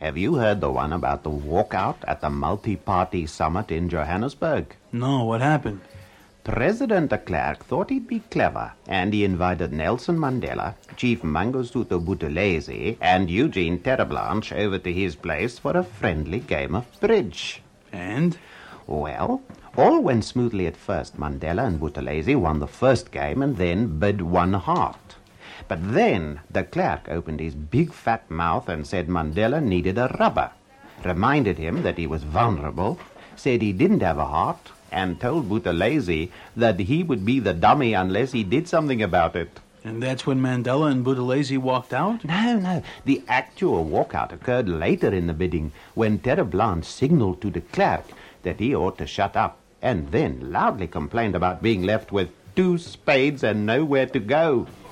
Have you heard the one about the walkout at the multi-party summit in Johannesburg? No, what happened? President de Klerk thought he'd be clever, and he invited Nelson Mandela, Chief Mangosuthu Buthelezi, and Eugene Terreblanche over to his place for a friendly game of bridge. And? Well, all went smoothly at first. Mandela and Buthelezi won the first game and then bid one heart. But then de Klerk opened his big fat mouth and said Mandela needed a rubber, reminded him that he was vulnerable, said he didn't have a heart, and told Buthelezi that he would be the dummy unless he did something about it. And that's when Mandela and Buthelezi walked out? No. The actual walkout occurred later in the bidding, when Terreblanche signaled to de Klerk that he ought to shut up, and then loudly complained about being left with 2 spades and nowhere to go.